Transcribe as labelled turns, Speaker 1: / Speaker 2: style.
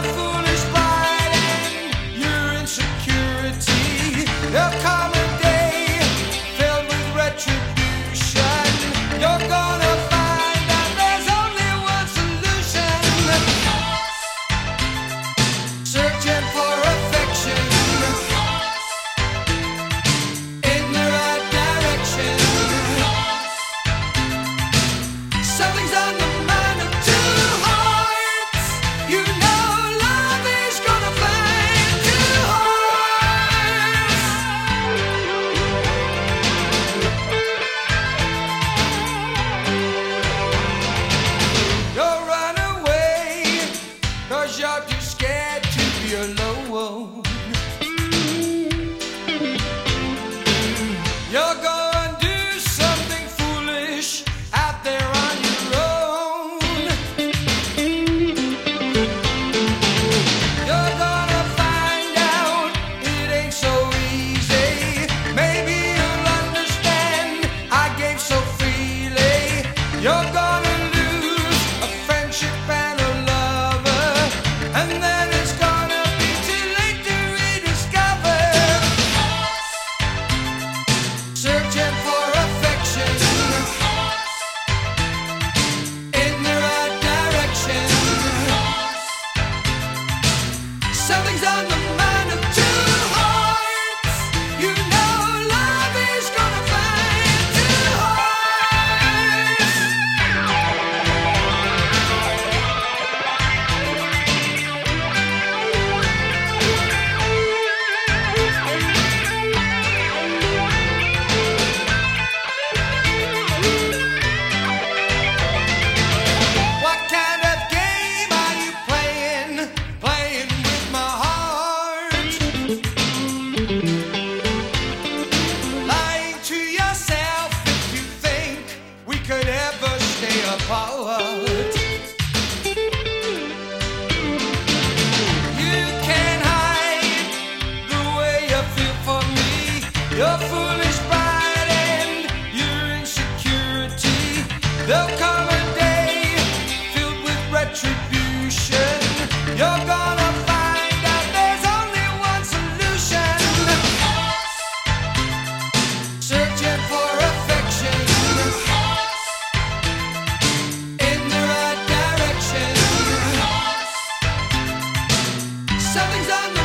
Speaker 1: foolish pride and your insecurity. There'll come a day filled with retribution. You're gonna find that there's only one solution. Searching for affection in the right direction. Something's on the mind of two hearts. You know love is gonna find two hearts. You'll run away 'cause you're too scared to be alone. You're gonna do something foolish out there on your own. You're gonna find out it ain't so easy. Maybe you'll understand I gave so freely. You're gonna lose a friendship and a lover, and then it's gonna be too late to rediscover. Searching for affection in the right direction. Something's on the mind of two hearts. You know love is gonna find two hearts. What kind of game are you playing? Playing with my heart. Lying to yourself if you think we could ever stay apart. You can't hide the way you feel for me. Your foolish pride and your insecurity. There'll come a day filled with retribution. You're gonna find out there's only one solution. Searching for affection in the right direction. Something's on the